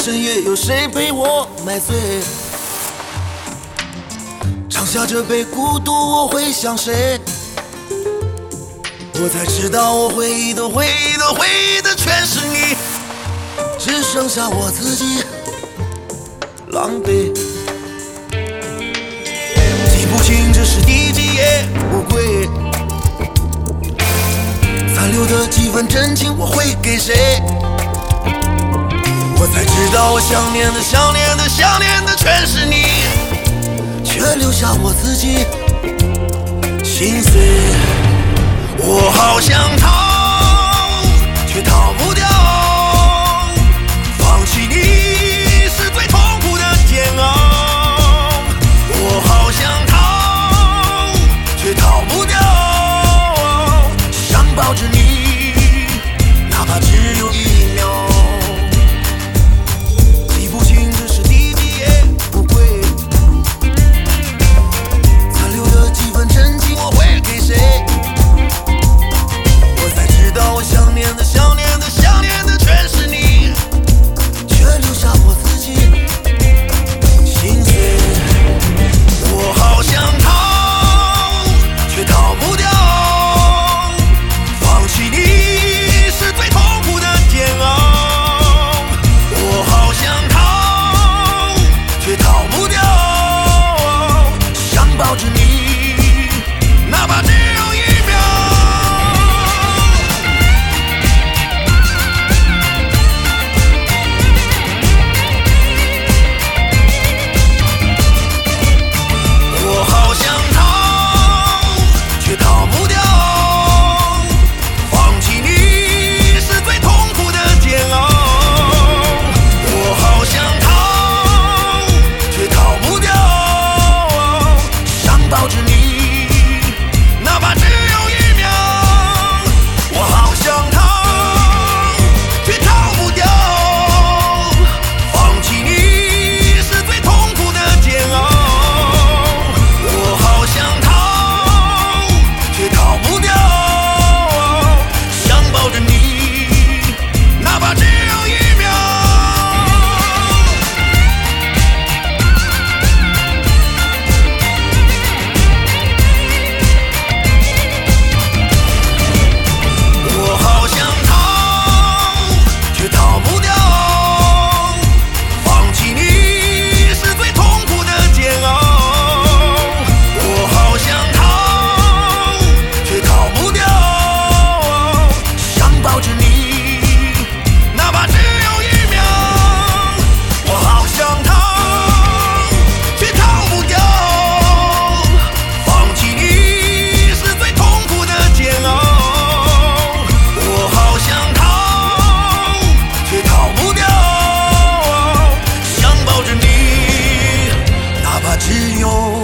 深夜有谁陪我买醉？尝下这杯孤独，我会想谁？我才知道，我回忆的全是你，只剩下我自己狼狈。记不清这是第几夜不归，残留的几分真情我会给谁？我才知道，我想念的全是你，却留下我自己心碎。我好想逃，却逃不掉，放弃你是最痛苦的煎熬。我好想逃，却逃不掉，想抱着你，哪怕只有1秒。记不清这是第几夜不归，残留的几分真情我会给谁？我想念的全是你，却留下我自己心碎。我好想逃，却逃不掉，放弃你是最痛苦的煎熬。我好想逃，却逃不掉，想抱着你，哪怕只有1秒。只有